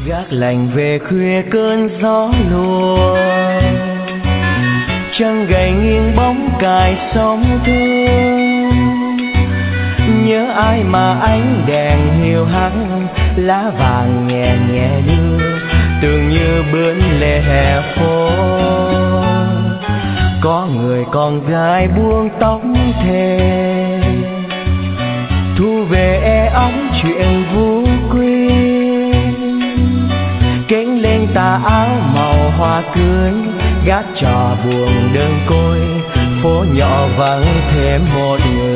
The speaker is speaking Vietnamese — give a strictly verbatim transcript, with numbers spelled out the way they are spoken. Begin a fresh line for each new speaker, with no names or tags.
Gác lạnh về khuya cơn gió lùa, trăng gầy nghiêng bóng cài sóng thương. Nhớ ai mà ánh đèn hiu hắt, lá vàng nhẹ nhẹ đưa, tưởng như bướm lệ hè phố. Có người con gái buông tóc thề, thu về e ấm chuyện vũ quyên. Kén lên tà áo màu hoa cưới, gác trò buồn đơn côi, phố nhỏ vắng thêm một người.